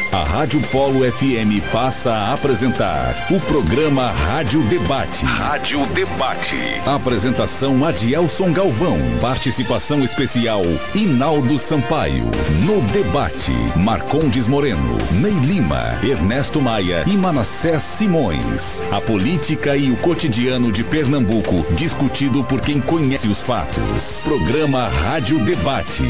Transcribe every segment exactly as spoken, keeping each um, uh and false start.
A Rádio Polo F M passa a apresentar o programa Rádio Debate. Rádio Debate. Apresentação Adielson Galvão. Participação especial Inaldo Sampaio. No debate, Marcondes Moreno, Ney Lima, Ernesto Maia e Manassés Simões. A política e o cotidiano de Pernambuco, discutido por quem conhece os fatos. Programa Rádio Debate.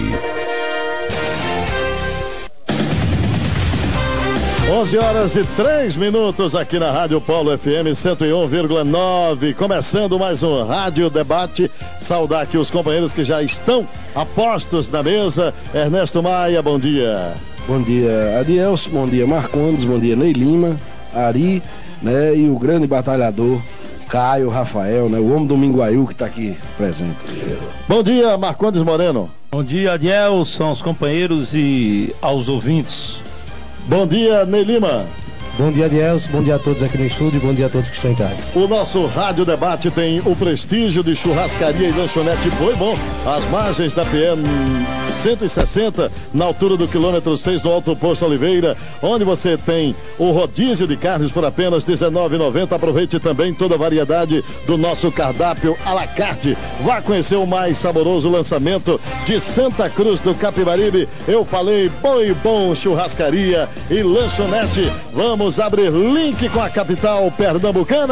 onze horas e três minutos aqui na Rádio Polo F M cento e um vírgula nove, começando mais um Rádio Debate. Saudar aqui os companheiros que já estão a postos na mesa. Ernesto Maia, bom dia. Bom dia, Adielson, bom dia, Marcondes, bom dia, Ney Lima, Ari, né, e o grande batalhador Caio Rafael, né, o homem do Minguaiú que está aqui presente. Bom dia, Marcondes Moreno. Bom dia, Adielson, aos companheiros e aos ouvintes. Bom dia, Ney Lima. Bom dia, Adielson. Bom dia a todos aqui no estúdio. Bom dia a todos que estão em casa. O nosso Rádio Debate tem o prestígio de churrascaria e lanchonete Foi Bom, às margens da P M cento e sessenta, na altura do quilômetro seis do Alto Posto Oliveira, onde você tem o rodízio de carnes por apenas dezenove reais e noventa centavos. Aproveite também toda a variedade do nosso cardápio à la carte. Vá conhecer o mais saboroso lançamento de Santa Cruz do Capibaribe. Eu falei Foi Bom Churrascaria e Lanchonete. Vamos abrir link com a capital pernambucana.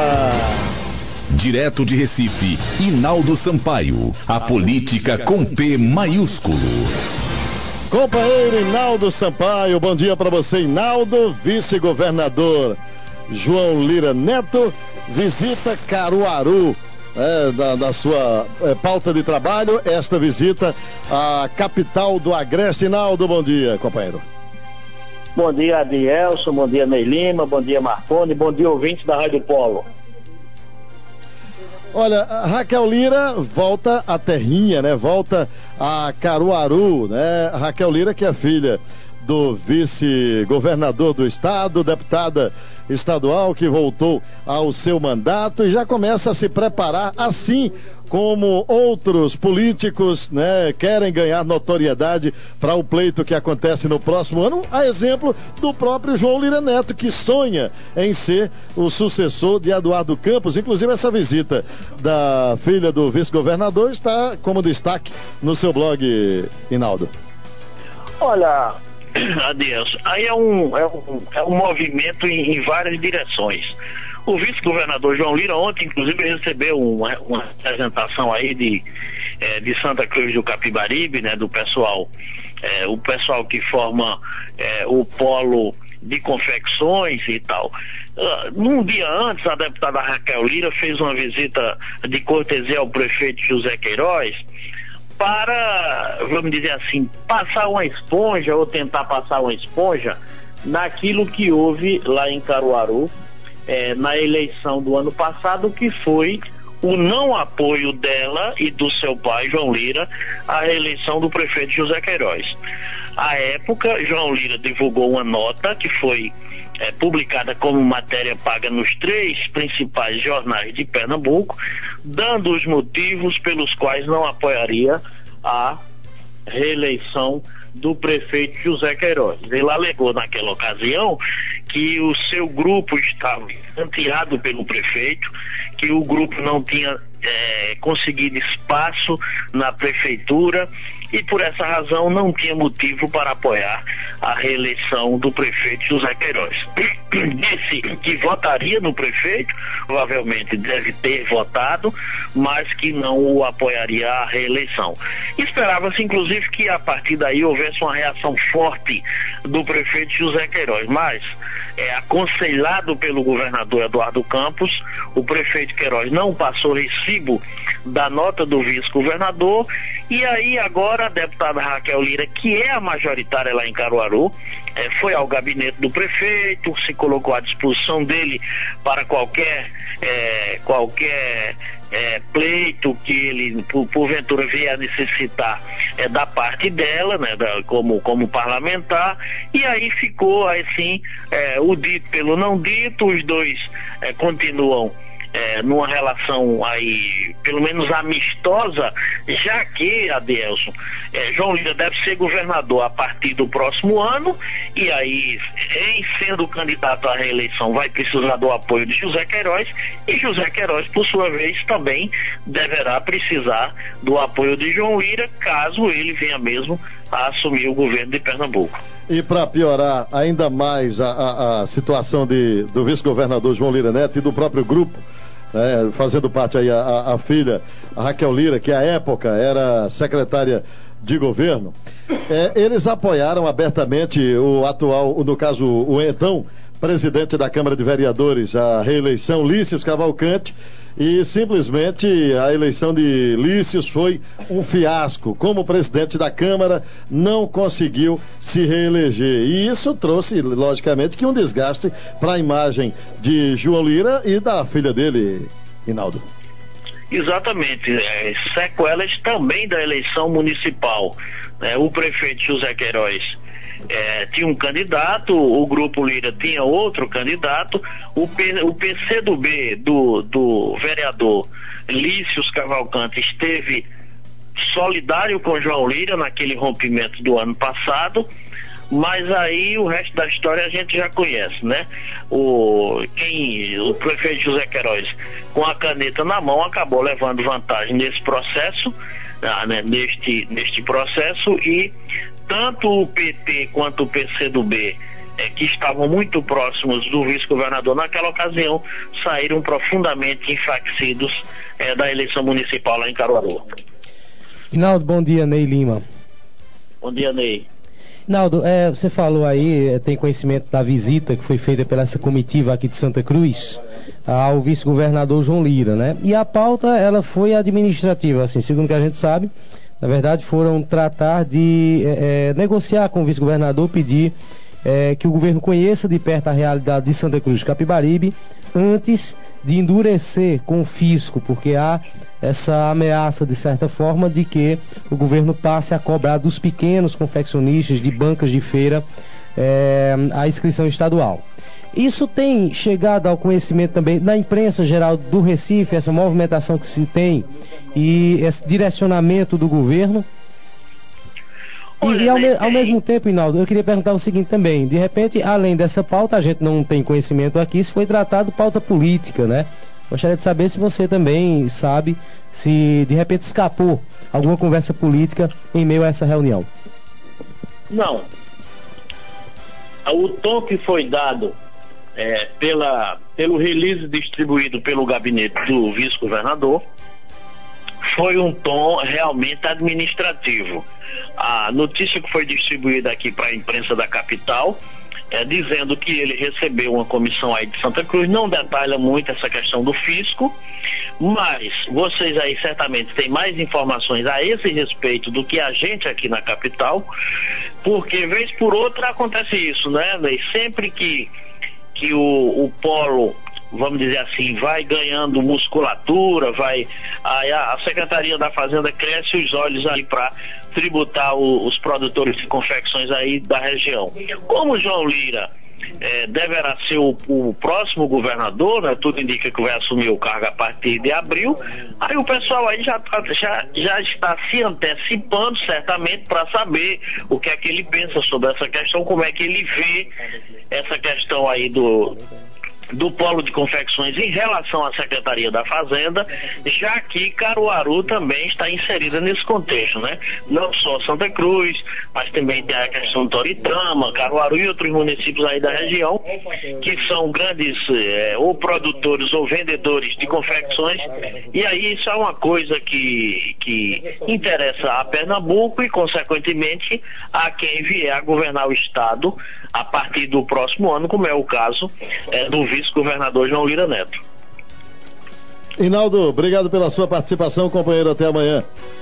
Direto de Recife, Inaldo Sampaio. A política com P maiúsculo. Companheiro Inaldo Sampaio, bom dia para você, Inaldo. Vice-governador João Lira Neto visita Caruaru. É, da, da sua é, pauta de trabalho, esta visita à capital do Agreste. Inaldo, bom dia, companheiro. Bom dia, Adielson, bom dia, Ney Lima, bom dia, Marconi, bom dia, ouvintes da Rádio Polo. Olha, a Raquel Lira volta à terrinha, né? Volta a Caruaru, né? A Raquel Lira, que é filha do vice-governador do estado, deputada estadual, que voltou ao seu mandato e já começa a se preparar, assim como outros políticos, né, querem ganhar notoriedade para o pleito que acontece no próximo ano, a exemplo do próprio João Lira Neto, que sonha em ser o sucessor de Eduardo Campos. Inclusive, essa visita da filha do vice-governador está como destaque no seu blog, Inaldo. Olha, Adeus, aí é um, é um, é um movimento em, em várias direções. O vice-governador João Lira ontem, inclusive, recebeu uma, uma apresentação aí de, é, de Santa Cruz do Capibaribe, né, do pessoal, é, o pessoal que forma é, o polo de confecções e tal. Uh, num dia antes, a deputada Raquel Lira fez uma visita de cortesia ao prefeito José Queiroz para, vamos dizer assim, passar uma esponja ou tentar passar uma esponja naquilo que houve lá em Caruaru, é, na eleição do ano passado, que foi o não apoio dela e do seu pai, João Lira, à reeleição do prefeito José Queiroz. À época, João Lira divulgou uma nota que foi é, publicada como matéria paga nos três principais jornais de Pernambuco, dando os motivos pelos quais não apoiaria a reeleição do prefeito José Queiroz. Ele alegou naquela ocasião que o seu grupo estava escanteado pelo prefeito, que o grupo não tinha é, conseguido espaço na prefeitura e por essa razão não tinha motivo para apoiar a reeleição do prefeito José Queiroz. Disse que votaria no prefeito, provavelmente deve ter votado, mas que não o apoiaria a reeleição. Esperava-se inclusive que a partir daí houvesse uma reação forte do prefeito José Queiroz, mas é, aconselhado pelo governador Eduardo Campos, o prefeito Queiroz não passou recibo da nota do vice-governador, e aí agora a deputada Raquel Lira, que é a majoritária lá em Caruaru, é, foi ao gabinete do prefeito, se colocou à disposição dele para qualquer, é, qualquer é, pleito que ele, por, porventura, vier a necessitar é, da parte dela, né, da, como, como parlamentar, e aí ficou, assim, é, o dito pelo não dito, os dois é, continuam é, numa relação aí, pelo menos amistosa, já que, Adelson, é, João Lira deve ser governador a partir do próximo ano, e aí, em sendo candidato à reeleição, vai precisar do apoio de José Queiroz, e José Queiroz, por sua vez, também deverá precisar do apoio de João Lira, caso ele venha mesmo a assumir o governo de Pernambuco. E para piorar ainda mais a, a, a situação de, do vice-governador João Lira Neto e do próprio grupo, é, fazendo parte aí a, a, a filha, a Raquel Lira, que à época era secretária de governo, é, eles apoiaram abertamente o atual, no caso, o então presidente da Câmara de Vereadores, a reeleição, Lícius Cavalcante, e simplesmente a eleição de Lícius foi um fiasco. Como presidente da Câmara, não conseguiu se reeleger. E isso trouxe, logicamente, que um desgaste para a imagem de João Lira e da filha dele, Rinaldo. Exatamente, é, sequelas também da eleição municipal. É, o prefeito José Queiroz É, tinha um candidato, o Grupo Lira tinha outro candidato, o, P, o P C do B do, do vereador Lícius Cavalcante esteve solidário com João Lira naquele rompimento do ano passado, mas aí o resto da história a gente já conhece, né? O, quem, o prefeito José Queiroz, com a caneta na mão, acabou levando vantagem nesse processo, ah, né, neste, neste processo, e tanto o P T quanto o P C do B, é, que estavam muito próximos do vice-governador naquela ocasião, saíram profundamente enfraquecidos é, da eleição municipal lá em Caruaru. Rinaldo, bom dia, Ney Lima. Bom dia, Ney. Rinaldo, é, você falou aí, é, tem conhecimento da visita que foi feita pela essa comitiva aqui de Santa Cruz ao vice-governador João Lira, né? E a pauta, ela foi administrativa, assim, segundo o que a gente sabe. Na verdade, foram tratar de é, é, negociar com o vice-governador, pedir é, que o governo conheça de perto a realidade de Santa Cruz de Capibaribe antes de endurecer com o fisco, porque há essa ameaça, de certa forma, de que o governo passe a cobrar dos pequenos confeccionistas de bancas de feira é, a inscrição estadual. Isso tem chegado ao conhecimento também da imprensa geral do Recife, essa movimentação que se tem e esse direcionamento do governo? E, e ao, me, ao mesmo tempo, Rinaldo, eu queria perguntar o seguinte também: de repente, além dessa pauta, a gente não tem conhecimento aqui, se foi tratado pauta política, né? Gostaria de saber se você também sabe se de repente escapou alguma conversa política em meio a essa reunião. Não. O tom que foi dado É, pela, pelo release distribuído pelo gabinete do vice-governador foi um tom realmente administrativo. A notícia que foi distribuída aqui para a imprensa da capital é dizendo que ele recebeu uma comissão aí de Santa Cruz, não detalha muito essa questão do fisco, mas vocês aí certamente têm mais informações a esse respeito do que a gente aqui na capital, porque vez por outra acontece isso, né? E sempre que que o, o polo, vamos dizer assim, vai ganhando musculatura, vai a, a Secretaria da Fazenda cresce os olhos aí para tributar o, os produtores de confecções aí da região. Como João Lira é, deverá ser o, o próximo governador, né, tudo indica que vai assumir o cargo a partir de abril, aí o pessoal aí já, já, já está se antecipando certamente para saber o que é que ele pensa sobre essa questão, como é que ele vê essa questão aí do do polo de confecções em relação à Secretaria da Fazenda, já que Caruaru também está inserida nesse contexto, né? Não só Santa Cruz, mas também tem a questão de Toritama, Caruaru e outros municípios aí da região, que são grandes é, ou produtores ou vendedores de confecções, e aí isso é uma coisa que, que interessa a Pernambuco e, consequentemente, a quem vier a governar o Estado a partir do próximo ano, como é o caso é, do vice-governador João Lira Neto. Rinaldo, obrigado pela sua participação, companheiro, até amanhã.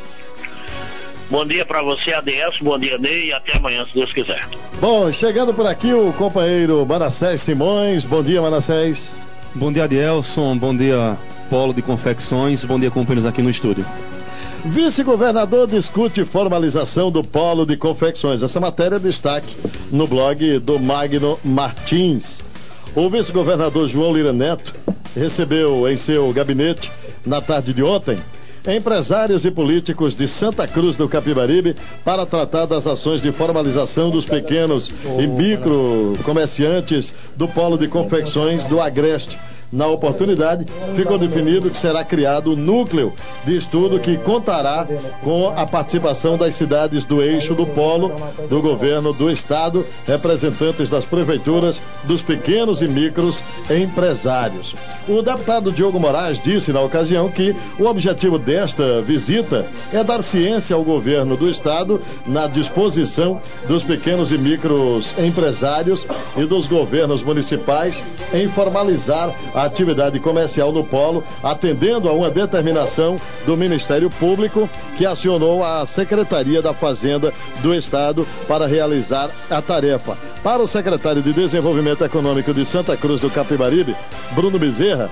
Bom dia para você, Adelson, bom dia, Ney, e até amanhã, se Deus quiser. Bom, chegando por aqui o companheiro Manassés Simões. Bom dia, Manassés. Bom dia, Adelson, bom dia, Polo de Confecções, bom dia, companheiros aqui no estúdio. Vice-governador discute formalização do Polo de Confecções. Essa matéria é destaque no blog do Magno Martins. O vice-governador João Lira Neto recebeu em seu gabinete, na tarde de ontem, empresários e políticos de Santa Cruz do Capibaribe para tratar das ações de formalização dos pequenos e micro comerciantes do polo de confecções do Agreste. Na oportunidade, ficou definido que será criado um núcleo de estudo que contará com a participação das cidades do eixo do polo, do governo do estado, representantes das prefeituras, dos pequenos e micros empresários. O deputado Diogo Moraes disse na ocasião que o objetivo desta visita é dar ciência ao governo do estado na disposição dos pequenos e micros empresários e dos governos municipais em formalizar a atividade comercial no polo, atendendo a uma determinação do Ministério Público que acionou a Secretaria da Fazenda do Estado para realizar a tarefa. Para o secretário de Desenvolvimento Econômico de Santa Cruz do Capibaribe, Bruno Bezerra,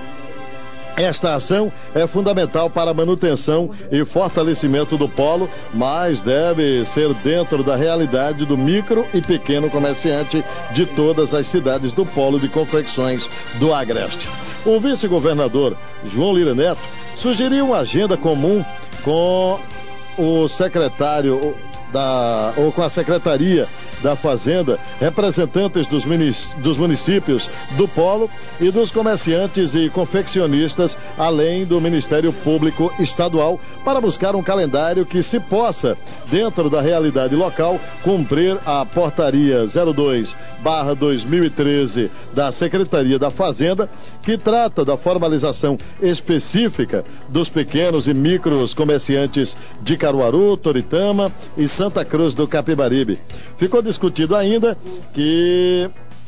esta ação é fundamental para a manutenção e fortalecimento do polo, mas deve ser dentro da realidade do micro e pequeno comerciante de todas as cidades do polo de confecções do Agreste. O vice-governador João Lira Neto sugeriu uma agenda comum com o secretário da, ou com a Secretaria da Fazenda, representantes dos, dos municípios do polo e dos comerciantes e confeccionistas, além do Ministério Público Estadual, para buscar um calendário que se possa, dentro da realidade local, cumprir a portaria zero dois barra dois mil e treze da Secretaria da Fazenda, que trata da formalização específica dos pequenos e micros comerciantes de Caruaru, Toritama e Santa Cruz do Capibaribe. Ficou discutido ainda que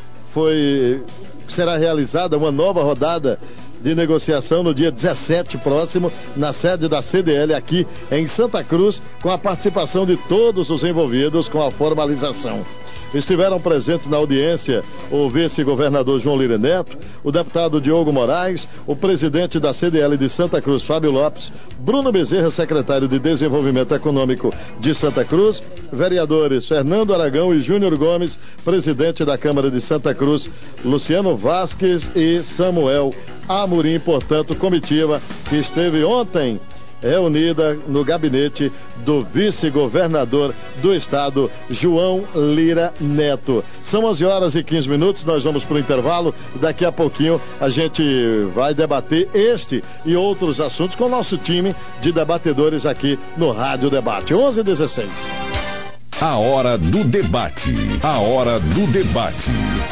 foi, será realizada uma nova rodada de negociação no dia dezessete próximo, na sede da C D L aqui em Santa Cruz, com a participação de todos os envolvidos com a formalização. Estiveram presentes na audiência o vice-governador João Lira Neto, o deputado Diogo Moraes, o presidente da C D L de Santa Cruz, Fábio Lopes, Bruno Bezerra, secretário de Desenvolvimento Econômico de Santa Cruz, vereadores Fernando Aragão e Júnior Gomes, presidente da Câmara de Santa Cruz, Luciano Vasques e Samuel Amorim, portanto, comitiva que esteve ontem reunida no gabinete do vice-governador do estado, João Lira Neto. São onze horas e quinze minutos, nós vamos para o intervalo. Daqui a pouquinho a gente vai debater este e outros assuntos com o nosso time de debatedores aqui no Rádio Debate. onze e dezesseis. A hora do debate. A hora do debate.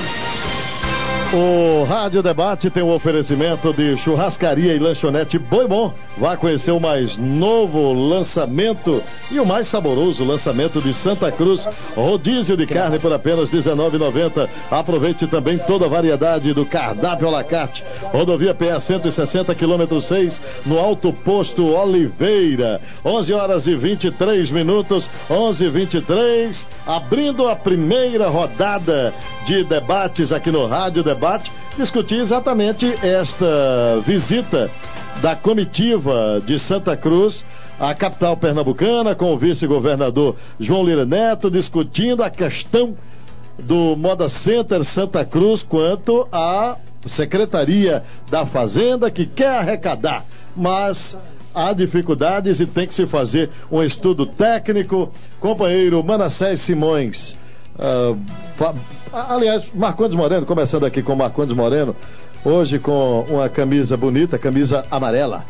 O Rádio Debate tem um oferecimento de churrascaria e lanchonete Boi Bom. Vá conhecer o mais novo lançamento e o mais saboroso lançamento de Santa Cruz. Rodízio de carne por apenas dezenove reais e noventa centavos. Aproveite também toda a variedade do cardápio à la carte. Rodovia P A cento e sessenta, quilômetro seis, no Alto Posto Oliveira. onze horas e vinte e três minutos. onze e vinte e três. Abrindo a primeira rodada de debates aqui no Rádio Debate. Discutir exatamente esta visita da comitiva de Santa Cruz à capital pernambucana, com o vice-governador João Lira Neto, discutindo a questão do Moda Center Santa Cruz quanto à Secretaria da Fazenda, que quer arrecadar, mas há dificuldades e tem que se fazer um estudo técnico. Companheiro Manassés Simões, uh, fa... aliás, Marcondes Moreno, começando aqui com Marcondes Moreno, hoje com uma camisa bonita, camisa amarela.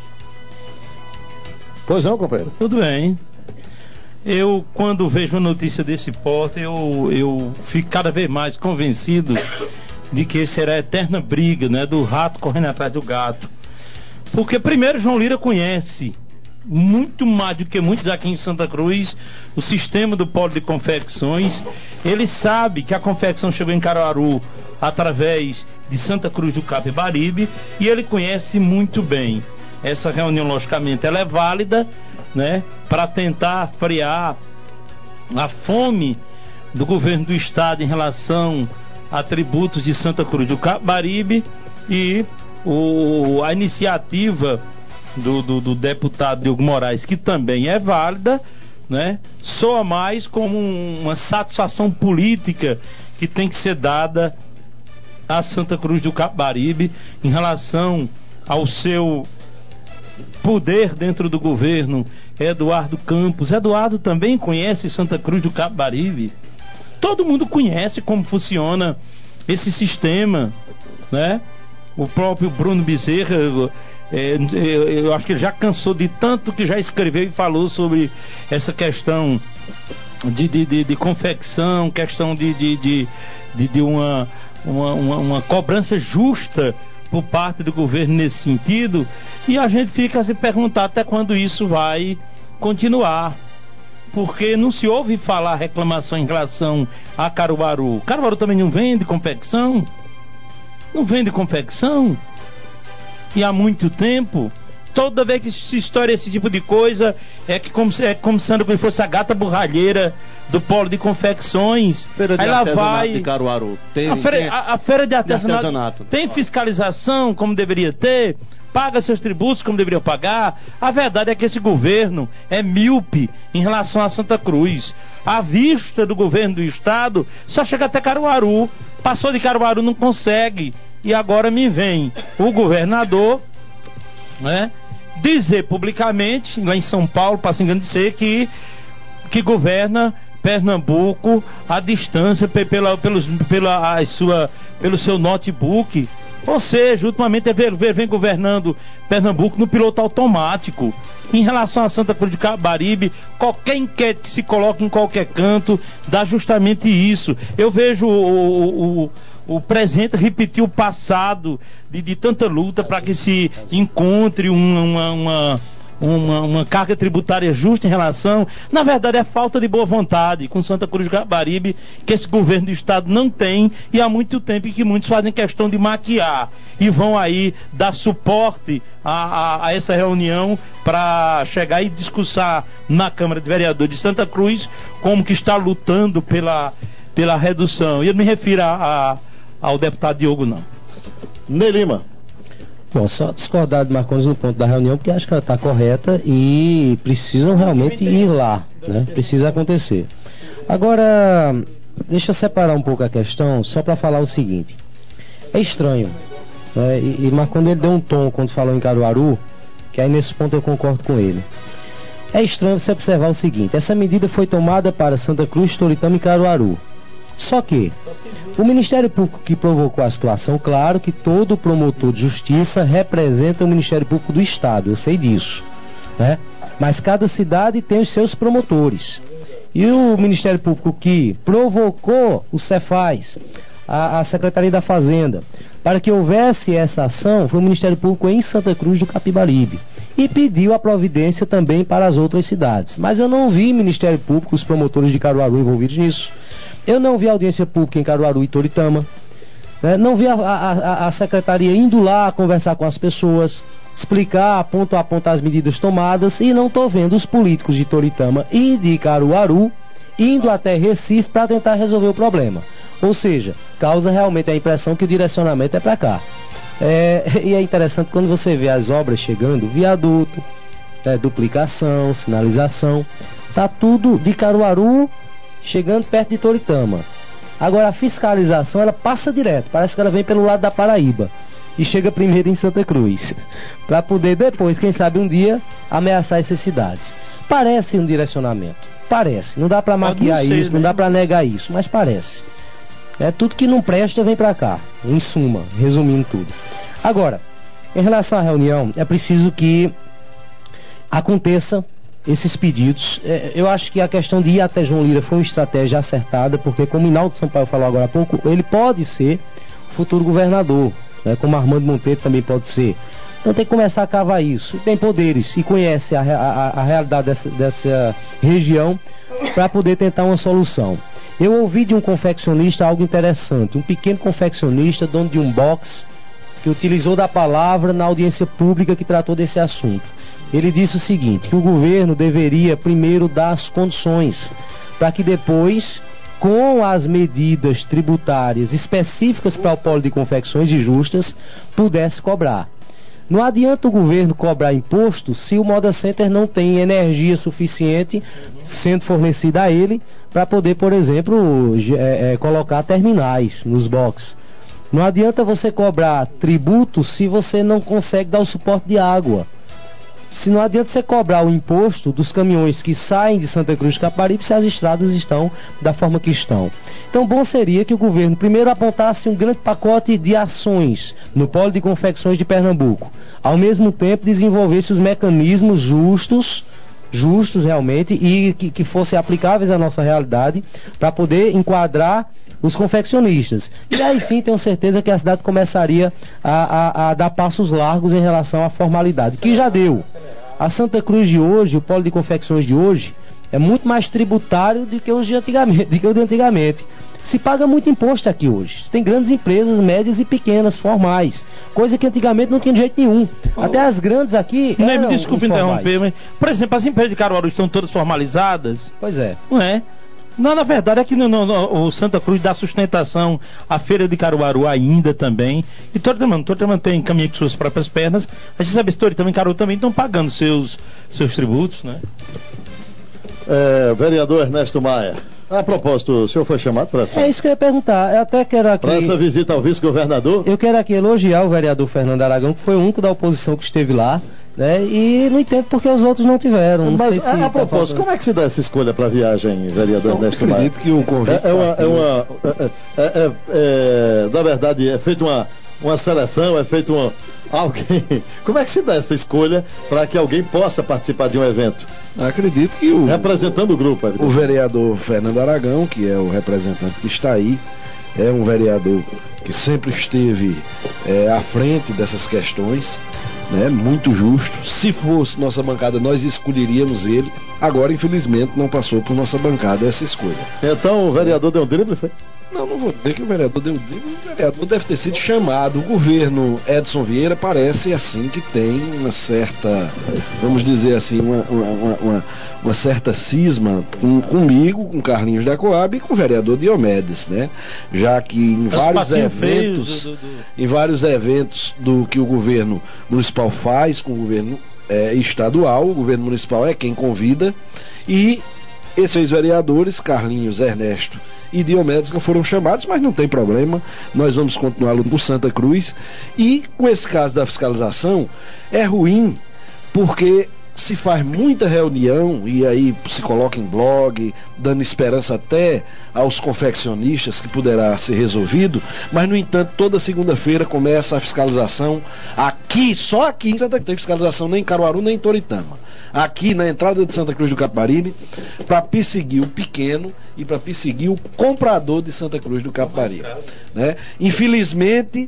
Pois não, companheiro? Tudo bem. Eu, quando vejo uma notícia desse porte, eu, eu fico cada vez mais convencido de que será a eterna briga, né, do rato correndo atrás do gato. Porque, primeiro, João Lira conhece muito mais do que muitos aqui em Santa Cruz o sistema do polo de confecções. Ele sabe que a confecção chegou em Caruaru através de Santa Cruz do Capibaribe e ele conhece muito bem. Essa reunião, logicamente, ela é válida, né, para tentar frear a fome do governo do estado em relação a tributos de Santa Cruz do Capibaribe e o, a iniciativa Do, do, do deputado Diogo Moraes, que também é válida, né? Soa mais como um, uma satisfação política que tem que ser dada a Santa Cruz do Capibaribe em relação ao seu poder dentro do governo. Eduardo Campos. Eduardo também conhece Santa Cruz do Capibaribe. Todo mundo conhece como funciona esse sistema, né? O próprio Bruno Bezerra, é, eu acho que ele já cansou de tanto que já escreveu e falou sobre essa questão de, de, de, de confecção, questão de, de, de, de, de uma, uma, uma, uma cobrança justa por parte do governo nesse sentido, e a gente fica a se perguntar até quando isso vai continuar, porque não se ouve falar reclamação em relação a Caruaru. Caruaru também não vende confecção, não vende confecção, e há muito tempo. Toda vez que se estoura esse tipo de coisa, é que como, é como se fosse a gata borralheira do polo de confecções. Feira de Aí lá vai de Caruaru. Tem, a, feira, tem, a, a feira de artesanato, de artesanato tem fiscalização como deveria ter, paga seus tributos como deveria pagar. A verdade é que esse governo é míope em relação a Santa Cruz. A vista do governo do estado só chega até Caruaru. Passou de Caruaru, não consegue. E agora me vem o governador, né, dizer publicamente, lá em São Paulo, para se engrandecer, que, que governa Pernambuco à distância pela, pelos, pela, a sua, pelo seu notebook. Ou seja, ultimamente é ver, ver, vem governando Pernambuco no piloto automático. Em relação a Santa Cruz de Capibaribe, qualquer enquete que se coloca em qualquer canto dá justamente isso. Eu vejo o, o, o, o presente repetir o passado de, de tanta luta para que se encontre uma, uma, uma, uma, uma carga tributária justa em relação. Na verdade, é falta de boa vontade com Santa Cruz de Capibaribe, que esse governo do estado não tem, e há muito tempo que muitos fazem questão de maquiar e vão aí dar suporte a, a, a essa reunião para chegar e discursar na Câmara de Vereadores de Santa Cruz como que está lutando pela, pela redução. E eu não me refiro a, a, ao deputado Diogo, não. Ney Lima. Bom, só discordar de Marcondes no ponto da reunião, porque acho que ela está correta e precisam realmente ir lá, né? Precisa acontecer. Agora, deixa eu separar um pouco a questão, só para falar o seguinte. É estranho, né? E, e Marcondes ele deu um tom quando falou em Caruaru, que aí nesse ponto eu concordo com ele. É estranho você observar o seguinte: essa medida foi tomada para Santa Cruz, Toritama e Caruaru. Só que o Ministério Público que provocou a situação, claro que todo promotor de justiça representa o Ministério Público do Estado, eu sei disso, né? Mas cada cidade tem os seus promotores. E o Ministério Público que provocou o Cefaz, a, a Secretaria da Fazenda, para que houvesse essa ação, foi o Ministério Público em Santa Cruz do Capibaribe. E pediu a providência também para as outras cidades. Mas eu não vi Ministério Público, os promotores de Caruaru envolvidos nisso. Eu não vi audiência pública em Caruaru e Toritama, né? Não vi a, a, a secretaria indo lá conversar com as pessoas, explicar ponto a ponto as medidas tomadas, e não estou vendo os políticos de Toritama e de Caruaru indo até Recife para tentar resolver o problema. Ou seja, causa realmente a impressão que o direcionamento é para cá. É, e é interessante quando você vê as obras chegando, viaduto, é, duplicação, sinalização, tá tudo de Caruaru chegando perto de Toritama. Agora a fiscalização ela passa direto, parece que ela vem pelo lado da Paraíba e chega primeiro em Santa Cruz, para poder depois, quem sabe um dia, ameaçar essas cidades. Parece um direcionamento, parece, não dá para maquiar isso, né? Não dá para negar isso, mas parece. É, tudo que não presta vem para cá, em suma, resumindo tudo. Agora, em relação à reunião, é preciso que aconteça esses pedidos. É, eu acho que a questão de ir até João Lira foi uma estratégia acertada, porque como o Hinaldo Sampaio falou agora há pouco, ele pode ser futuro governador, né, como Armando Monteiro também pode ser. Então tem que começar a cavar isso. Tem poderes e conhece a, a, a realidade dessa, dessa região para poder tentar uma solução. Eu ouvi de um confeccionista algo interessante, um pequeno confeccionista, dono de um box, que utilizou da palavra na audiência pública que tratou desse assunto. Ele disse o seguinte, que o governo deveria primeiro dar as condições, para que depois, com as medidas tributárias específicas para o polo de confecções e justas, pudesse cobrar. Não adianta o governo cobrar imposto se o Moda Center não tem energia suficiente sendo fornecida a ele para poder, por exemplo, é, é, colocar terminais nos boxes. Não adianta você cobrar tributo se você não consegue dar o suporte de água. Se não adianta você cobrar o imposto dos caminhões que saem de Santa Cruz de Caparibe se as estradas estão da forma que estão. Então, bom seria que o governo primeiro apontasse um grande pacote de ações no polo de confecções de Pernambuco. Ao mesmo tempo, desenvolvesse os mecanismos justos, justos realmente, e que, que fossem aplicáveis à nossa realidade, para poder enquadrar os confeccionistas. E aí sim, tenho certeza que a cidade começaria a, a, a dar passos largos em relação à formalidade, que já deu. A Santa Cruz de hoje, o polo de confecções de hoje, é muito mais tributário do que os de antigamente, do que o de antigamente. Se paga muito imposto aqui hoje. Tem grandes empresas, médias e pequenas, formais. Coisa que antigamente não tinha de jeito nenhum. Oh. Até as grandes aqui. Não, me desculpe interromper, mas, por exemplo, as empresas de Caruaru estão todas formalizadas? Pois é. Não é? Não, na verdade é que no, no, no, o Santa Cruz dá sustentação à feira de Caruaru ainda também. E todo mundo, todo mundo tem caminho com suas próprias pernas. A gente sabe a história também, Caruaru também estão pagando seus, seus tributos, né? É, vereador Ernesto Maia, a propósito, o senhor foi chamado para essa... É isso que eu ia perguntar, eu até quero aqui... Para essa visita ao vice-governador? Eu quero aqui elogiar o vereador Fernando Aragão, que foi o único da oposição que esteve lá, né? E não entendo porque os outros não tiveram. Não Mas sei a, se a propósito, tá como é que se dá essa escolha para a viagem, vereador Ernesto Maia? Eu acredito que o convite... É, é uma... É uma é, é, é, é, na verdade, é feita uma, uma seleção, é feito uma... Alguém... Como é que se dá essa escolha para que alguém possa participar de um evento? Acredito que o... Representando o grupo, o vereador Fernando Aragão, que é o representante que está aí, é um vereador que sempre esteve é, à frente dessas questões, né, muito justo. Se fosse nossa bancada, nós escolheríamos ele. Agora, infelizmente, não passou por nossa bancada essa escolha. Então, o vereador deu um drible, foi? Não, não vou dizer que o vereador deu um drible. O vereador deve ter sido chamado. O governo Edson Vieira parece, assim, que tem uma certa, vamos dizer assim, uma, uma, uma, uma certa cisma com, comigo, com Carlinhos da Coab e com o vereador Diomedes, né? Já que em vários eventos, do, do, do... em vários eventos do que o governo municipal faz com o governo é, estadual, o governo municipal é quem convida, e esses vereadores, Carlinhos, Ernesto e Diomedes, não foram chamados, mas não tem problema, nós vamos continuar lutando por Santa Cruz. E com esse caso da fiscalização, é ruim porque se faz muita reunião e aí se coloca em blog, dando esperança até aos confeccionistas que poderá ser resolvido, mas no entanto toda segunda-feira começa a fiscalização aqui, só aqui em Santa Cruz, não tem fiscalização nem em Caruaru nem em Toritama, aqui na entrada de Santa Cruz do Capibaribe, para perseguir o pequeno e para perseguir o comprador de Santa Cruz do Capibaribe, né? Infelizmente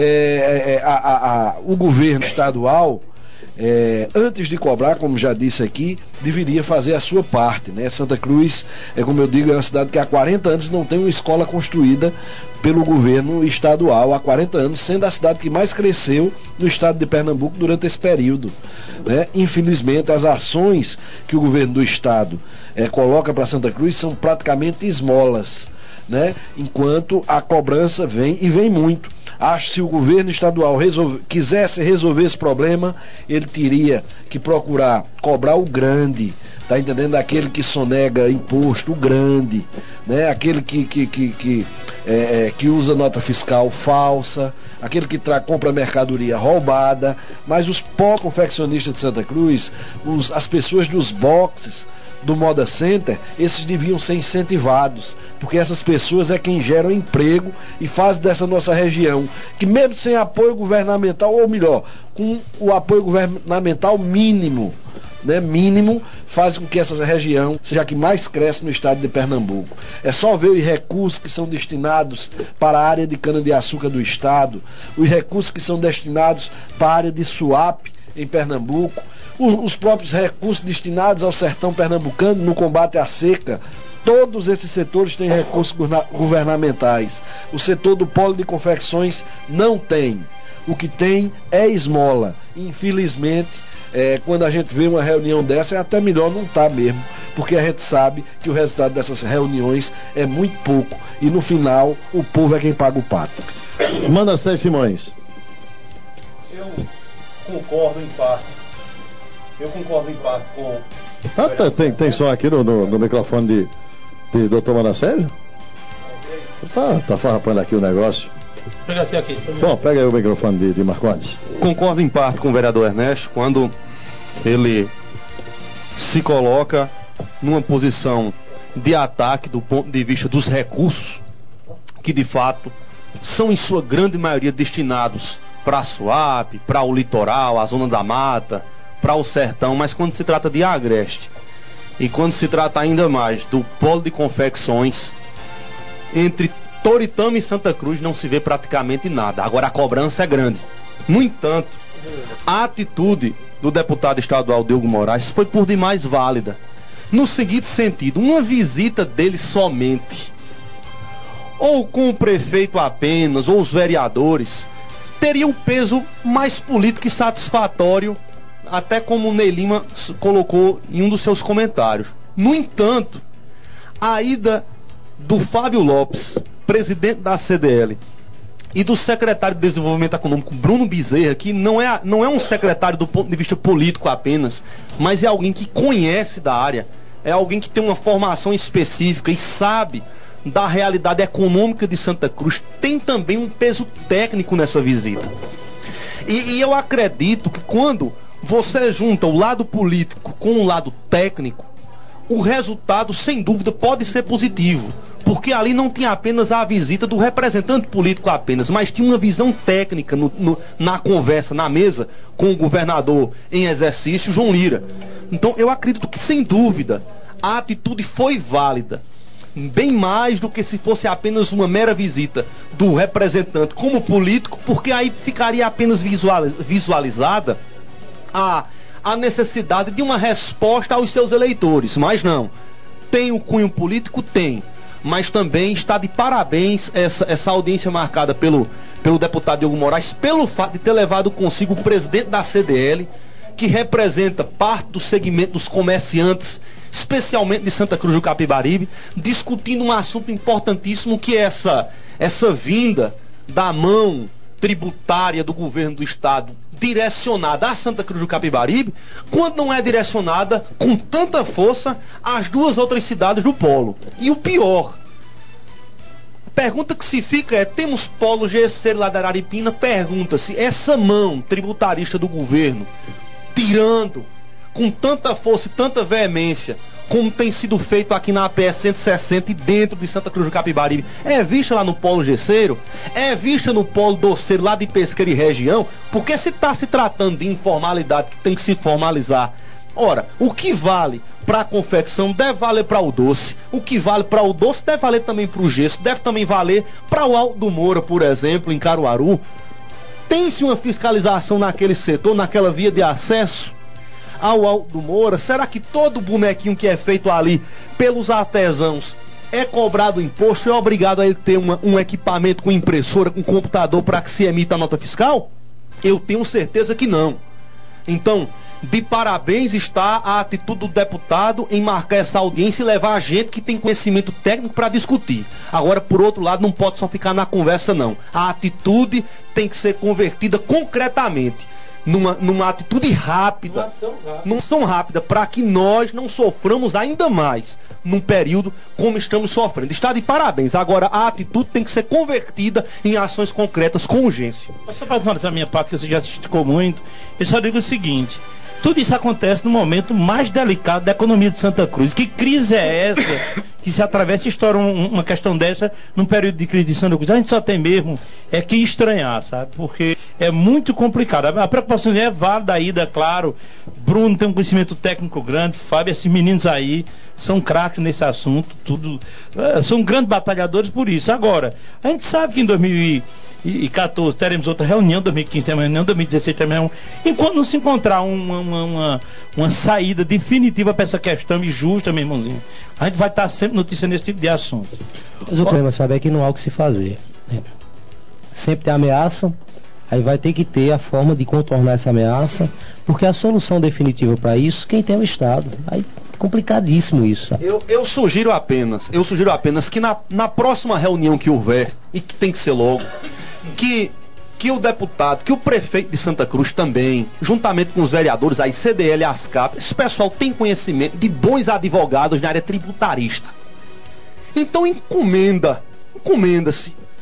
é, é, a, a, a, o governo estadual, É, antes de cobrar, como já disse aqui, deveria fazer a sua parte, né? Santa Cruz, é, como eu digo, é uma cidade que há quarenta anos não tem uma escola construída pelo governo estadual, há quarenta anos, sendo a cidade que mais cresceu no estado de Pernambuco durante esse período, né? Infelizmente, as ações que o governo do estado é, coloca para Santa Cruz são praticamente esmolas, né? Enquanto a cobrança vem, e vem muito. Acho que se o governo estadual resolve, quisesse resolver esse problema, ele teria que procurar cobrar o grande, tá entendendo? Aquele que sonega imposto, o grande, né? Aquele que, que, que, que, é, é, que usa nota fiscal falsa, aquele que tra compra mercadoria roubada. Mas os pó-confeccionistas de Santa Cruz, os, as pessoas dos boxes, do Moda Center, esses deviam ser incentivados, porque essas pessoas é quem geram emprego e faz dessa nossa região, que mesmo sem apoio governamental, ou melhor, com o apoio governamental mínimo, né, mínimo, faz com que essa região seja a que mais cresce no estado de Pernambuco. É só ver os recursos que são destinados para a área de cana-de-açúcar do estado, os recursos que são destinados para a área de Suape em Pernambuco, os próprios recursos destinados ao sertão pernambucano no combate à seca. Todos esses setores têm recursos governamentais. O setor do polo de confecções não tem. O que tem é esmola. Infelizmente, é, quando a gente vê uma reunião dessa, é até melhor não estar mesmo, porque a gente sabe que o resultado dessas reuniões é muito pouco e no final o povo é quem paga o pato. Manda Sérgio Simões. Eu concordo em parte. Eu concordo em parte com... Ah, tá, tem, tem som aqui no, no, no microfone de, de doutor Manacélio? Tá, tá farrapando aqui o negócio. Pega aqui, aqui. Bom, pega aí o microfone de, de Marcondes. Concordo em parte com o vereador Ernesto quando ele se coloca numa posição de ataque do ponto de vista dos recursos que de fato são em sua grande maioria destinados para a Suape, para o litoral, a zona da mata, para o sertão, mas quando se trata de Agreste e quando se trata ainda mais do polo de confecções, entre Toritama e Santa Cruz não se vê praticamente nada. Agora a cobrança é grande. No entanto, a atitude do deputado estadual Diogo Moraes foi por demais válida, no seguinte sentido: uma visita dele somente, ou com o prefeito apenas, ou os vereadores, teria um peso mais político e satisfatório, até como o Ney Lima colocou em um dos seus comentários. No entanto, a ida do Fábio Lopes, presidente da C D L, e do secretário de Desenvolvimento Econômico, Bruno Bezerra, que não é, não é um secretário do ponto de vista político apenas, mas é alguém que conhece da área, é alguém que tem uma formação específica e sabe da realidade econômica de Santa Cruz, tem também um peso técnico nessa visita. E, e eu acredito que quando você junta o lado político com o lado técnico, o resultado, sem dúvida, pode ser positivo. Porque ali não tinha apenas a visita do representante político apenas, mas tinha uma visão técnica no, no, na conversa, na mesa, com o governador em exercício, João Lira. Então eu acredito que, sem dúvida, a atitude foi válida. Bem mais do que se fosse apenas uma mera visita do representante como político, porque aí ficaria apenas visualizada a, a necessidade de uma resposta aos seus eleitores. Mas não, tem o cunho político? Tem. Mas também está de parabéns essa, essa audiência marcada pelo, pelo deputado Diogo Moraes, pelo fato de ter levado consigo o presidente da C D L, que representa parte do segmento dos comerciantes, especialmente de Santa Cruz do Capibaribe, discutindo um assunto importantíssimo, que é essa, essa vinda da mão tributária do governo do estado direcionada a Santa Cruz do Capibaribe, quando não é direcionada com tanta força às duas outras cidades do polo. E o pior, a pergunta que se fica é: temos polo Gesseiro lá da Araripina? Pergunta-se, essa mão tributarista do governo, tirando com tanta força e tanta veemência, como tem sido feito aqui na A P S cento e sessenta e dentro de Santa Cruz do Capibaribe, é vista lá no polo Gesseiro? É vista no polo doceiro lá de Pesqueira e região? Porque se está se tratando de informalidade que tem que se formalizar, ora, o que vale para a confecção deve valer para o doce, o que vale para o doce deve valer também para o gesso, deve também valer para o Alto do Moura, por exemplo, em Caruaru. Tem-se uma fiscalização naquele setor, naquela via de acesso ao Alto do Moura? Será que todo bonequinho que é feito ali pelos artesãos é cobrado imposto, é obrigado a ele ter uma, um equipamento com impressora, com computador para que se emita a nota fiscal? Eu tenho certeza que não. Então, de parabéns está a atitude do deputado em marcar essa audiência e levar a gente que tem conhecimento técnico para discutir. Agora, por outro lado, não pode só ficar na conversa, não. A atitude tem que ser convertida concretamente Numa, numa atitude rápida, numa ação rápida, para que nós não soframos ainda mais num período como estamos sofrendo. Está de parabéns. Agora, a atitude tem que ser convertida em ações concretas com urgência. Mas só para finalizar a minha parte, que você já esticou muito, eu só digo o seguinte: tudo isso acontece no momento mais delicado da economia de Santa Cruz. Que crise é essa que se atravessa e estoura um, uma questão dessa num período de crise de Santa Cruz? A gente só tem mesmo é que estranhar, sabe? Porque é muito complicado. A preocupação é válida, a ida, claro. Bruno tem um conhecimento técnico grande, Fábio, esses meninos aí são craques nesse assunto, tudo, uh, são grandes batalhadores por isso. Agora, a gente sabe que em dois mil e quatorze teremos outra reunião, dois mil e quinze teremos uma reunião, dois mil e dezesseis teremos uma reunião. Enquanto não se encontrar uma, uma, uma, uma saída definitiva para essa questão e justa, meu irmãozinho, a gente vai estar sempre noticiando esse tipo de assunto. Mas o problema, sabe, é que não há o que se fazer. Sempre tem ameaça, aí vai ter que ter a forma de contornar essa ameaça, porque a solução definitiva para isso, quem tem é o Estado. Aí complicadíssimo isso, sabe? Eu, eu sugiro apenas, eu sugiro apenas que na, na próxima reunião que houver, e que tem que ser logo, que, que o deputado, que o prefeito de Santa Cruz também, juntamente com os vereadores, aí C D L e ASCAP, esse pessoal tem conhecimento de bons advogados na área tributarista. Então encomenda, encomenda-se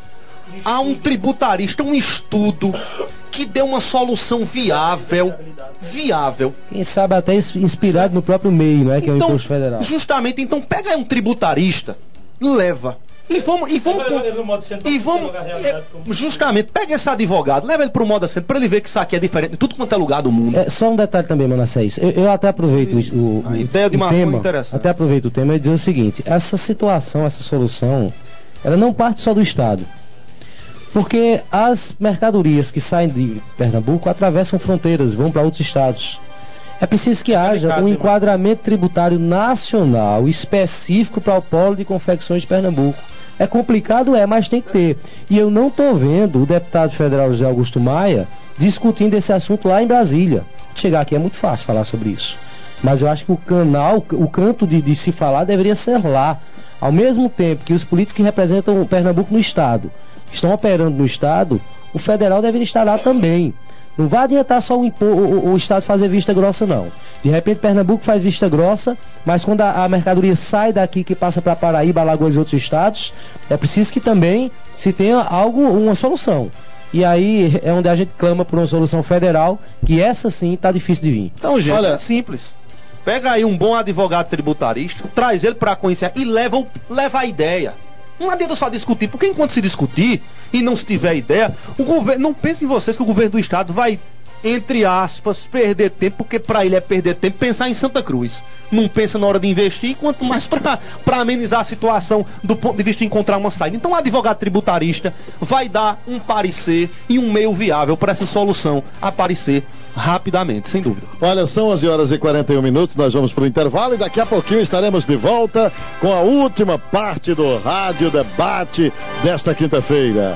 a um tributarista um estudo que dê uma solução viável, viável. Quem sabe até inspirado no próprio meio, não é? Que então, é o imposto federal. Justamente, então pega aí um tributarista, leva. E vamos, e vamos, e vamos é, justamente, pega esse advogado, leva ele pro modo centro para ele ver que isso aqui é diferente de tudo quanto é lugar do mundo. É, só um detalhe também, Manassés. Eu, eu até aproveito o, o, a ideia de o Marcon tema, é interessante. até aproveito o tema e dizer o seguinte: essa situação, essa solução, ela não parte só do Estado. Porque as mercadorias que saem de Pernambuco atravessam fronteiras, vão para outros estados. É preciso que haja um enquadramento tributário nacional específico para o polo de confecções de Pernambuco. É complicado, é, mas tem que ter. E eu não estou vendo o deputado federal José Augusto Maia discutindo esse assunto lá em Brasília. Chegar aqui é muito fácil falar sobre isso. Mas eu acho que o canal, o canto de, de se falar deveria ser lá. Ao mesmo tempo que os políticos que representam o Pernambuco no Estado estão operando no Estado, o federal deveria estar lá também. Não vai adiantar só o, impo, o, o Estado fazer vista grossa, não. De repente Pernambuco faz vista grossa, mas quando a, a mercadoria sai daqui, que passa para Paraíba, Alagoas e outros estados, é preciso que também se tenha algo, uma solução. E aí é onde a gente clama por uma solução federal, que essa sim está difícil de vir. Então, gente, olha, é simples. Pega aí um bom advogado tributarista, traz ele para conhecer e leva, leva a ideia. Não adianta só discutir, porque enquanto se discutir e não se tiver ideia, o governo, não pense em vocês que o governo do estado vai, entre aspas, perder tempo, porque para ele é perder tempo pensar em Santa Cruz. Não pensa na hora de investir, quanto mais para amenizar a situação do ponto de vista de encontrar uma saída. Então o advogado tributarista vai dar um parecer e um meio viável para essa solução aparecer rapidamente, sem dúvida. Olha, são onze horas e quarenta e um minutos, nós vamos para o intervalo e daqui a pouquinho estaremos de volta com a última parte do Rádio Debate desta quinta-feira.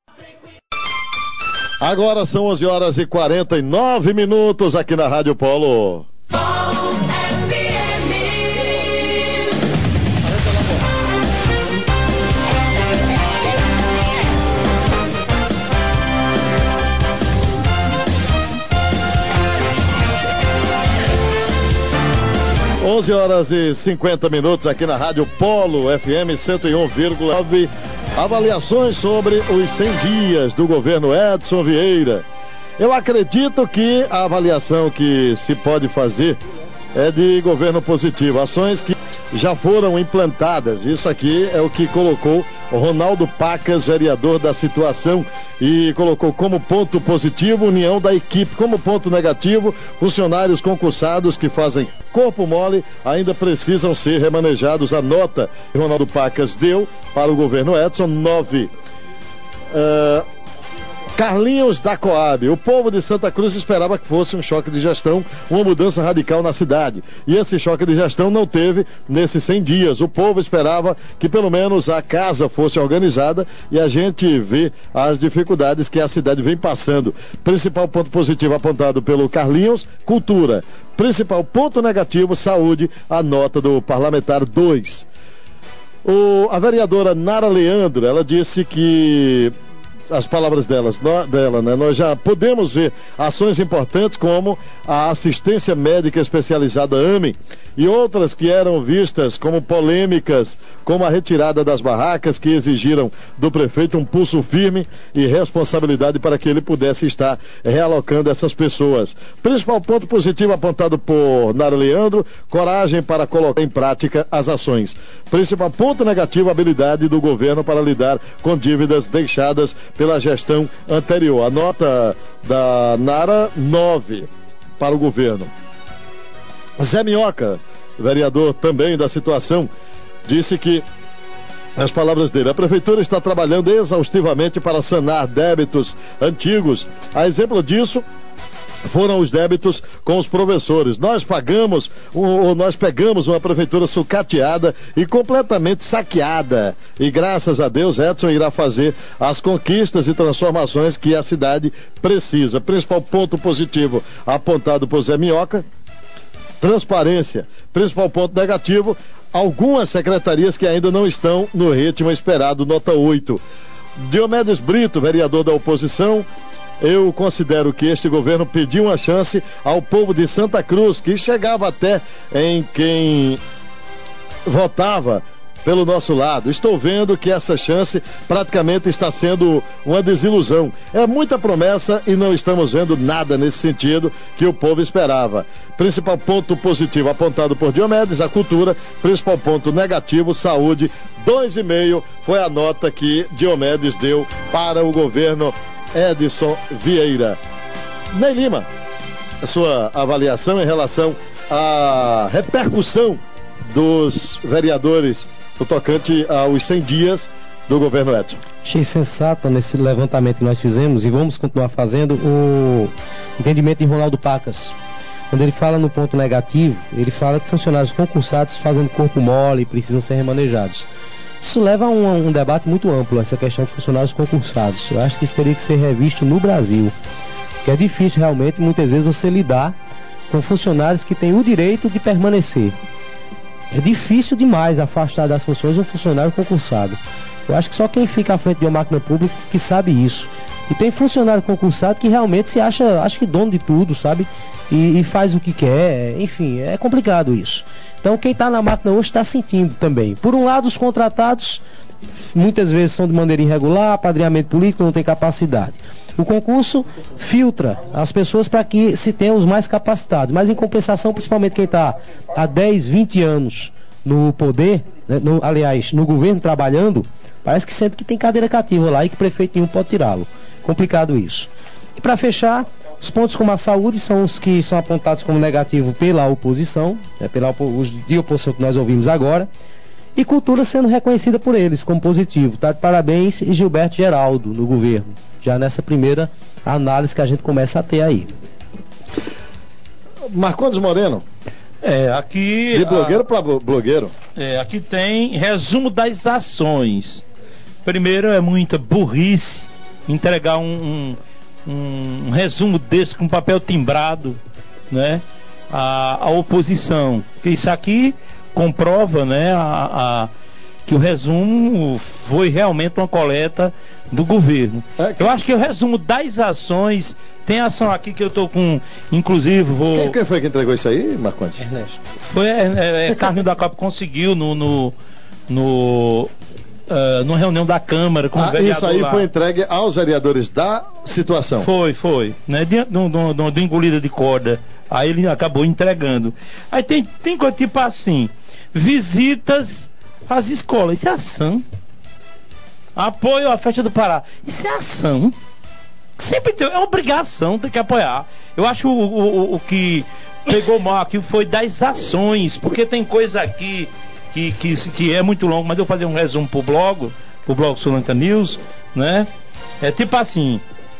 Agora são onze horas e quarenta e nove minutos aqui na Rádio Polo. onze horas e cinquenta minutos aqui na Rádio Polo F M cento e um vírgula nove. Avaliações sobre os cem dias do governo Edson Vieira. Eu acredito que a avaliação que se pode fazer é de governo positivo. Ações que já foram implantadas. Isso aqui é o que colocou o Ronaldo Pacas, vereador da situação, e colocou como ponto positivo união da equipe, como ponto negativo funcionários concursados que fazem corpo mole ainda precisam ser remanejados. A nota que Ronaldo Pacas deu para o governo Edson, nove. Uh, Carlinhos da Coab. O povo de Santa Cruz esperava que fosse um choque de gestão, uma mudança radical na cidade. E esse choque de gestão não teve nesses cem dias. O povo esperava que pelo menos a casa fosse organizada e a gente vê as dificuldades que a cidade vem passando. Principal ponto positivo apontado pelo Carlinhos, cultura. Principal ponto negativo, saúde, a nota do parlamentar dois. O, a vereadora Nara Leandro, ela disse que as palavras delas, no, dela, né? Nós já podemos ver ações importantes como a assistência médica especializada AME e outras que eram vistas como polêmicas, como a retirada das barracas, que exigiram do prefeito um pulso firme e responsabilidade para que ele pudesse estar realocando essas pessoas. Principal ponto positivo apontado por Nara Leandro, coragem para colocar em prática as ações. Principal ponto negativo, habilidade do governo para lidar com dívidas deixadas pela gestão anterior. A nota da Nara, nove para o governo. Zé Minhoca, vereador também da situação, disse que, as palavras dele, a prefeitura está trabalhando exaustivamente para sanar débitos antigos. A exemplo disso foram os débitos com os professores. Nós pagamos, ou nós pegamos uma prefeitura sucateada e completamente saqueada. E graças a Deus, Edson irá fazer as conquistas e transformações que a cidade precisa. Principal ponto positivo apontado por Zé Minhoca, transparência. Principal ponto negativo, algumas secretarias que ainda não estão no ritmo esperado, nota oito. Diomedes Brito, vereador da oposição, eu considero que este governo pediu uma chance ao povo de Santa Cruz, que chegava até em quem votava pelo nosso lado. Estou vendo que essa chance praticamente está sendo uma desilusão. É muita promessa e não estamos vendo nada nesse sentido que o povo esperava. Principal ponto positivo apontado por Diomedes, a cultura. Principal ponto negativo, saúde. Dois e meio foi a nota que Diomedes deu para o governo Edson Vieira. Ney Lima, a sua avaliação em relação à repercussão dos vereadores no tocante aos cem dias do governo Edson. Achei sensato nesse levantamento que nós fizemos e vamos continuar fazendo o entendimento de Ronaldo Pacas. Quando ele fala no ponto negativo, ele fala que funcionários concursados fazendo corpo mole e precisam ser remanejados. Isso leva a um, um debate muito amplo, essa questão de funcionários concursados. Eu acho que isso teria que ser revisto no Brasil, que é difícil realmente, muitas vezes, você lidar com funcionários que têm o direito de permanecer. É difícil demais afastar das funções um funcionário concursado. Eu acho que só quem fica à frente de uma máquina pública que sabe isso. E tem funcionário concursado que realmente se acha, acho que dono de tudo, sabe? E, e faz o que quer, enfim, é complicado isso. Então quem está na máquina hoje está sentindo também. Por um lado, os contratados muitas vezes são de maneira irregular, apadrinhamento político, não tem capacidade. O concurso filtra as pessoas para que se tenha os mais capacitados, mas em compensação, principalmente quem está há dez, vinte anos no poder, né, no, aliás, no governo trabalhando, parece que sente que tem cadeira cativa lá e que prefeito nenhum pode tirá-lo. Complicado isso. E para fechar, os pontos como a saúde são os que são apontados como negativo pela oposição, né, pela opo os de oposição que nós ouvimos agora, e cultura sendo reconhecida por eles como positivo. Tá de parabéns, e Gilberto Geraldo no governo, já nessa primeira análise que a gente começa a ter aí. Marcondes Moreno. É, aqui... De blogueiro a... para blogueiro. É, aqui tem resumo das ações. Primeiro, é muita burrice entregar um, um, um resumo desse com papel timbrado, né, à, à oposição. Porque isso aqui comprova, né, a, a, que o resumo foi realmente uma coleta do governo. É que... Eu acho que o resumo das ações, tem ação aqui que eu tô com, inclusive vou... Quem, quem foi que entregou isso aí, Marcondes? Ernesto. Foi é, é, Carlos da Copa conseguiu no no, no uh, numa reunião da Câmara com ah, o vereador isso aí lá. Foi entregue aos vereadores da situação. Foi, foi, né, diante do, do, do, do engolida de corda. Aí ele acabou entregando. Aí tem, tem coisa tipo assim, visitas às escolas, isso é ação. Apoio à festa do Pará, isso é ação. Sempre tem, é obrigação, tem que apoiar. Eu acho que o, o, o que pegou mal aqui foi das ações, porque tem coisa aqui que, que, que é muito longo, mas eu vou fazer um resumo pro blog, pro blog Sulanca News, né? É tipo assim,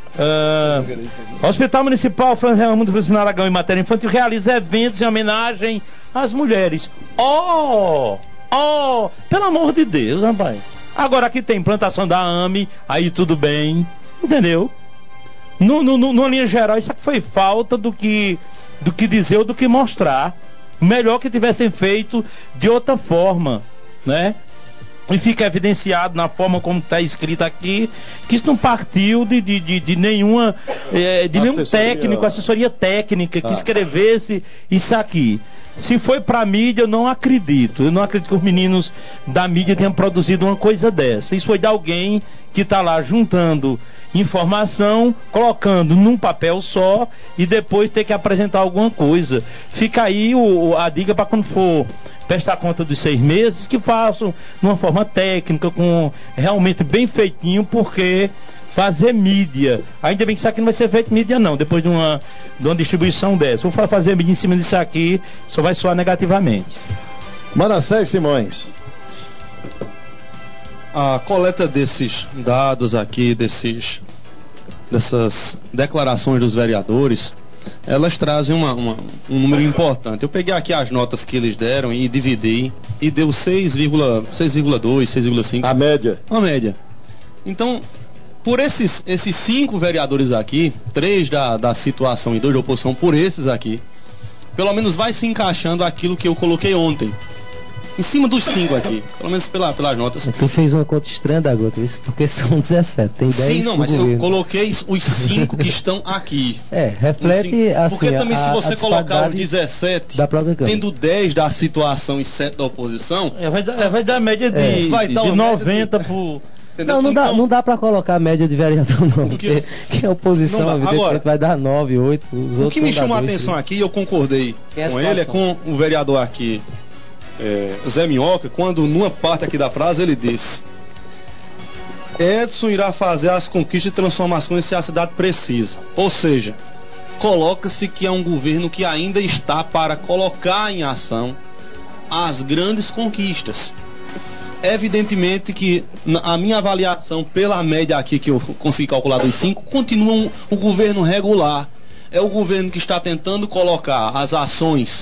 uh, Hospital Municipal Francisco Raimundo Vicente Aragão em matéria infantil realiza eventos em homenagem às mulheres. Oh, oh, pelo amor de Deus, rapaz. Agora aqui tem implantação da A M E, aí tudo bem, entendeu? No, no, no, numa linha geral, isso aqui foi falta do que, do que dizer ou do que mostrar. Melhor que tivessem feito de outra forma, né? E fica evidenciado na forma como está escrito aqui, que isso não partiu de, de, de, de nenhuma é, de nenhum técnico, assessoria técnica que ah. escrevesse isso aqui. Se foi pra mídia, eu não acredito. Eu não acredito que os meninos da mídia tenham produzido uma coisa dessa. Isso foi de alguém que tá lá juntando informação, colocando num papel só e depois ter que apresentar alguma coisa. Fica aí o, a dica para quando for prestar conta dos seis meses, que façam de uma forma técnica, com realmente bem feitinho, porque fazer mídia, ainda bem que isso aqui não vai ser feito mídia não, depois de uma, de uma distribuição dessa. Vou fazer mídia em cima disso aqui, só vai soar negativamente. Manassés Simões. A coleta desses dados aqui, desses, dessas declarações dos vereadores, elas trazem uma, uma, um número importante. Eu peguei aqui as notas que eles deram e dividi, e deu seis vírgula dois, seis vírgula cinco. A média. A média. Então, por esses, esses cinco vereadores aqui, três da, da situação e dois da oposição, por esses aqui, pelo menos vai se encaixando aquilo que eu coloquei ontem. em cima dos cinco aqui, pelo menos pela, pelas notas. Tu fez uma conta estranha da gota, isso porque são dezessete, tem dez. Sim, não, mas eu coloquei os cinco que estão aqui. É, reflete assim, porque também a, se você colocar os dezessete, da própria tendo dez da situação e sete da oposição, é, vai, dar, vai dar média de, é, vai dar de noventa de... por... Não, não, então, dá, não dá pra colocar a média de vereador não, porque que a oposição evidentemente vai dar nove, oito, os o outros que me chamou a dois, atenção três. aqui, eu concordei é com ele, é com o vereador aqui, é, Zé Minhoca, quando numa parte aqui da frase ele disse: Edson irá fazer as conquistas e transformações se a cidade precisa. Ou seja, coloca-se que é um governo que ainda está para colocar em ação as grandes conquistas. Evidentemente que a minha avaliação pela média aqui que eu consegui calcular dos cinco, continua um, o governo regular. É o governo que está tentando colocar as ações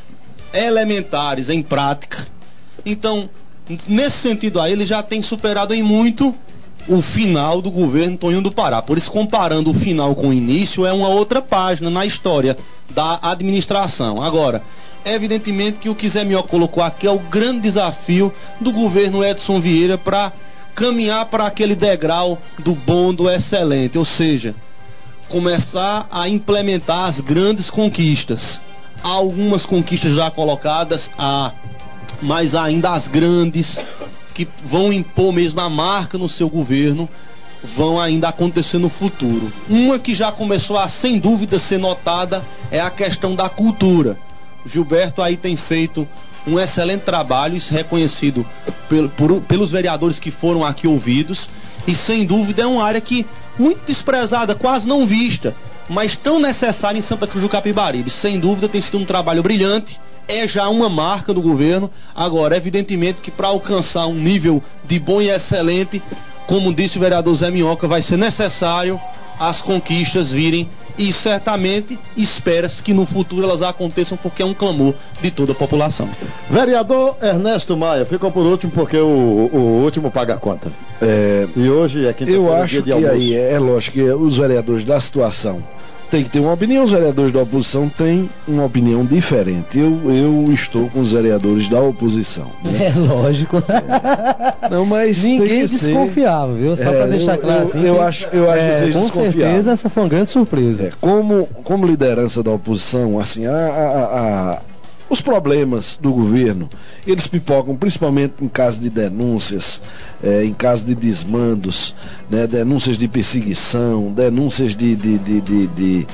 elementares em prática. Então, nesse sentido aí, ele já tem superado em muito o final do governo Toninho do Pará. Por isso, comparando o final com o início, é uma outra página na história da administração. Agora, evidentemente que o que Zé Minhoca colocou aqui é o grande desafio do governo Edson Vieira para caminhar para aquele degrau do bom, do excelente, ou seja, começar a implementar as grandes conquistas. Há algumas conquistas já colocadas, há, mas ainda as grandes, que vão impor mesmo a marca no seu governo, vão ainda acontecer no futuro. Uma que já começou a, sem dúvida, ser notada é a questão da cultura. Gilberto aí tem feito um excelente trabalho, isso reconhecido pel, por, pelos vereadores que foram aqui ouvidos, e sem dúvida é uma área que muito desprezada, quase não vista, mas tão necessária em Santa Cruz do Capibaribe. Sem dúvida tem sido um trabalho brilhante, é já uma marca do governo. Agora, evidentemente que para alcançar um nível de bom e excelente, como disse o vereador Zé Minhoca, vai ser necessário as conquistas virem, e certamente espera-se que no futuro elas aconteçam, porque é um clamor de toda a população. Vereador Ernesto Maia, ficou por último porque o, o último paga a conta. É, e hoje é quinta-feira, eu acho dia de que almoço. aí é, é lógico que os vereadores da situação têm que ter uma opinião, os vereadores da oposição têm uma opinião diferente. Eu, eu estou com os vereadores da oposição, né? É lógico. É. Não, mas ninguém tem que desconfiava, ser... viu? Só é, para deixar eu, claro eu, assim. Eu que, acho, eu acho é, que vocês com certeza essa foi uma grande surpresa. É, como, como liderança da oposição, assim, a, a, a, os problemas do governo, eles pipocam principalmente em caso de denúncias, é, em caso de desmandos, né, denúncias de perseguição, denúncias de, de, de, de, de,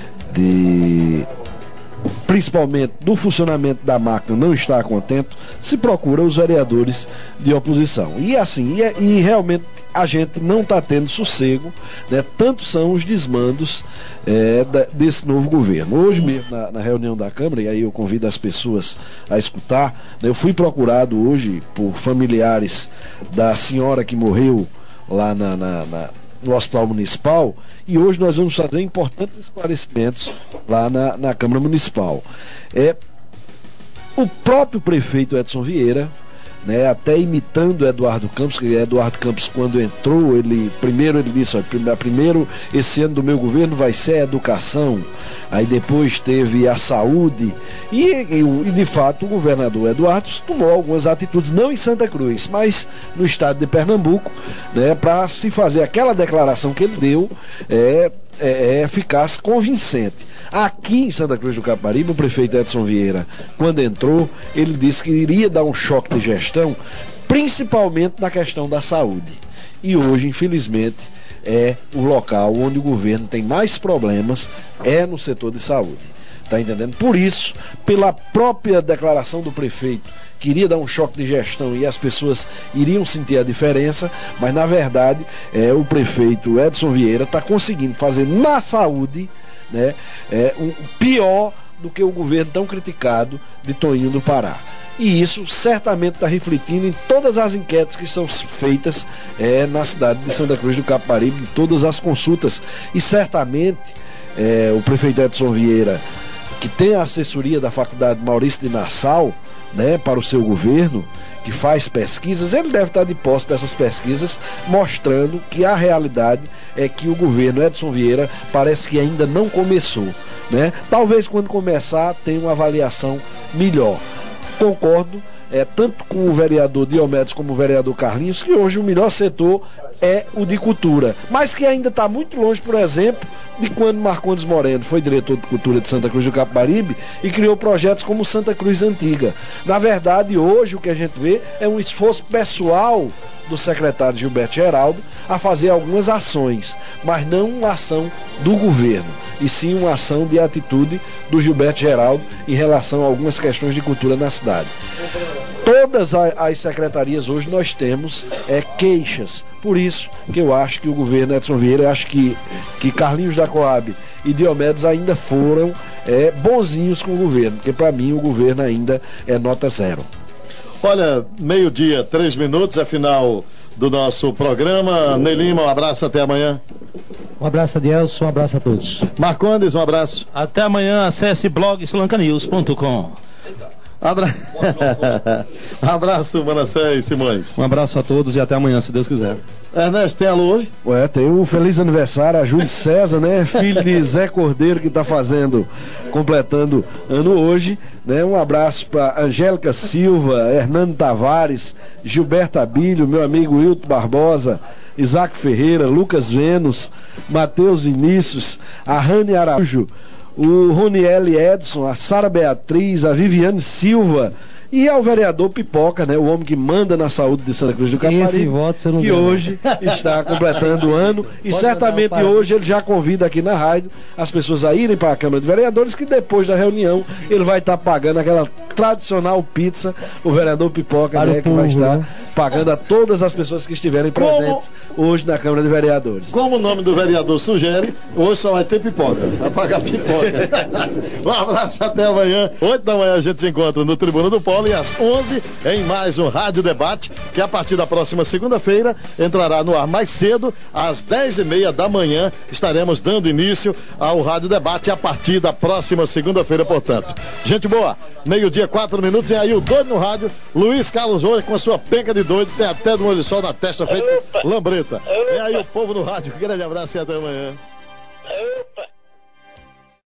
de principalmente do funcionamento da máquina não estar contento, se procura os vereadores de oposição. E assim, e, e realmente a gente não está tendo sossego, né? Tanto são os desmandos é, da, desse novo governo. Hoje mesmo, na, na reunião da Câmara, e aí eu convido as pessoas a escutar, né? Eu fui procurado hoje por familiares da senhora que morreu lá na, na, na, no Hospital Municipal, e hoje nós vamos fazer importantes esclarecimentos lá na, na Câmara Municipal. É, o próprio prefeito Edson Vieira, né, até imitando Eduardo Campos, que Eduardo Campos, quando entrou, ele primeiro ele disse, ó, primeiro esse ano do meu governo vai ser a educação, aí depois teve a saúde, e, e, e de fato o governador Eduardo tomou algumas atitudes, não em Santa Cruz, mas no estado de Pernambuco, né, para se fazer aquela declaração que ele deu, é, é, é eficaz, convincente. Aqui em Santa Cruz do Capibaribe, o prefeito Edson Vieira, quando entrou, ele disse que iria dar um choque de gestão, principalmente na questão da saúde. E hoje, infelizmente, é o local onde o governo tem mais problemas, é no setor de saúde. Tá entendendo? Por isso, pela própria declaração do prefeito, que iria dar um choque de gestão e as pessoas iriam sentir a diferença, mas na verdade, é, o prefeito Edson Vieira está conseguindo fazer na saúde, né, é, um, pior do que o governo tão criticado de Toninho do Pará. E isso certamente está refletindo em todas as enquetes que são feitas é, na cidade de Santa Cruz do Capibaribe, em todas as consultas. E certamente é, o prefeito Edson Vieira, que tem a assessoria da Faculdade Maurício de Nassau, né, para o seu governo, que faz pesquisas, ele deve estar de posse dessas pesquisas, mostrando que a realidade é que o governo Edson Vieira parece que ainda não começou, né? Talvez quando começar tenha uma avaliação melhor. Concordo é, tanto com o vereador Diomedes como o vereador Carlinhos, que hoje o melhor setor é o de cultura, mas que ainda está muito longe, por exemplo, de quando Marcondes Moreno foi diretor de cultura de Santa Cruz do Capibaribe e criou projetos como Santa Cruz Antiga. Na verdade, hoje o que a gente vê é um esforço pessoal do secretário Gilberto Geraldo a fazer algumas ações, mas não uma ação do governo, e sim uma ação de atitude do Gilberto Geraldo em relação a algumas questões de cultura na cidade. Todas as secretarias hoje nós temos é, queixas, por isso que eu acho que o governo Edson Vieira, eu acho que, que Carlinhos da Coab e Diomedes ainda foram é, bonzinhos com o governo, porque para mim o governo ainda é nota zero. Olha, meio-dia, três minutos, é final do nosso programa. Ney Lima, um abraço, até amanhã. Um abraço, Adelson, um abraço a todos. Marcondes, um abraço. Até amanhã, acesse blog slancanews ponto com. Abra... abraço, Manassés Simões. Um abraço a todos e até amanhã, se Deus quiser. Ernesto, tem alô hoje? Ué, tem um feliz aniversário a Júlio César, né? Filho de Zé Cordeiro, que está fazendo, completando ano hoje, né? Um abraço para Angélica Silva, Hernando Tavares, Gilberto Abílio, meu amigo Hilton Barbosa, Isaac Ferreira, Lucas Vênus, Matheus Vinícius, a Rani Araújo, o Roniel Edson, a Sara Beatriz, a Viviane Silva e ao vereador Pipoca, né, o homem que manda na saúde de Santa Cruz do Capibaribe, que hoje está completando o ano e Pode certamente hoje ele já convida aqui na rádio as pessoas a irem para a Câmara de Vereadores, que depois da reunião ele vai estar pagando aquela tradicional pizza, o vereador Pipoca, né, que vai estar pagando a todas as pessoas que estiverem presentes Como... hoje na Câmara de Vereadores. Como o nome do vereador sugere, hoje só vai ter pipoca, vai pagar pipoca. Um abraço, até amanhã, oito da manhã a gente se encontra no Tribuna do Polo e às onze em mais um Rádio Debate, que a partir da próxima segunda-feira entrará no ar mais cedo, às dez e meia da manhã estaremos dando início ao Rádio Debate a partir da próxima segunda-feira, portanto. Gente boa, meio-dia, quatro minutos, e aí o doido no rádio, Luiz Carlos hoje com a sua penca de doido, tem até do olho sol na testa feito lambreta. E aí o povo no rádio, um grande abraço e até amanhã. Opa.